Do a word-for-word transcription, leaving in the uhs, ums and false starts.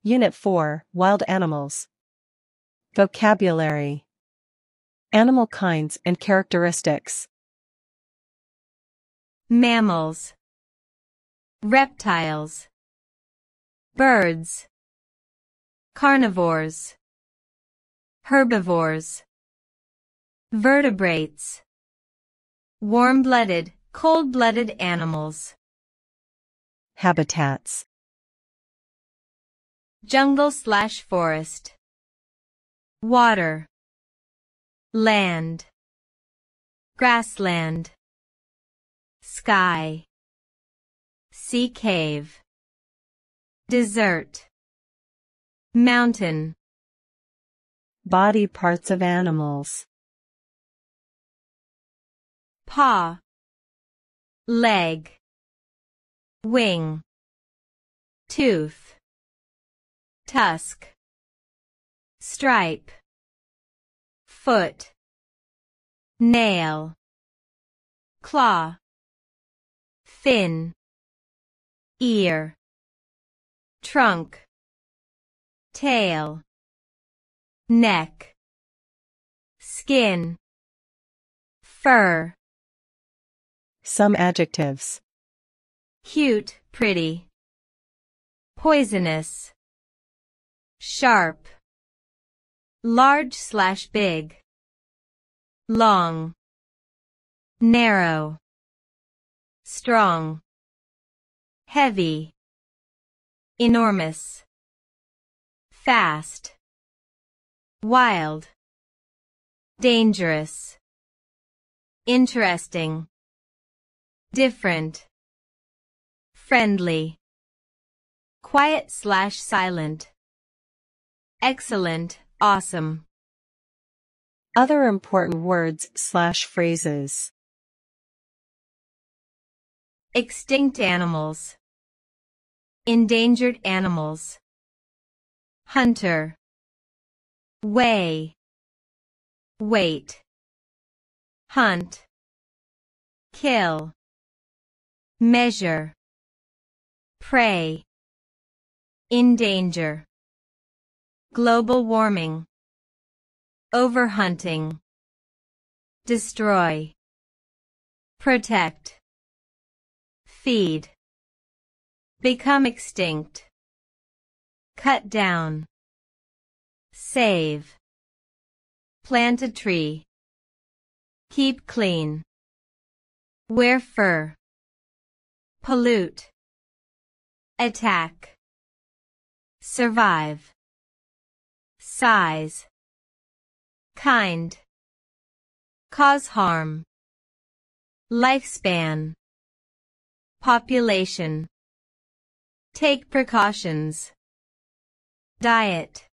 Unit four, Wild Animals. Vocabulary. Animal kinds and characteristics. Mammals, reptiles, birds, carnivores, herbivores, vertebrates, warm-blooded, cold-blooded animals. Habitats. Jungle slash forest, water, land, grassland, sky, sea cave, desert, mountain. Body parts of animals. Paw, leg, wing, tooth, tusk, stripe, foot, nail, claw, fin, ear, trunk, tail, neck, skin, fur. Some adjectives. Cute, pretty, poisonous, sharp, large slash big, long, narrow, strong, heavy, enormous, fast, wild, dangerous, interesting, different, friendly, quiet slash silent, excellent, awesome. Other important words slash phrases. Extinct animals, endangered animals, hunter, weigh, weight, hunt, kill, measure, prey, endanger, global warming, overhunting, destroy, protect, feed, become extinct, cut down, save, plant a tree, keep clean, wear fur, pollute, attack, survive, size, kind, cause harm, lifespan, population, take precautions, diet.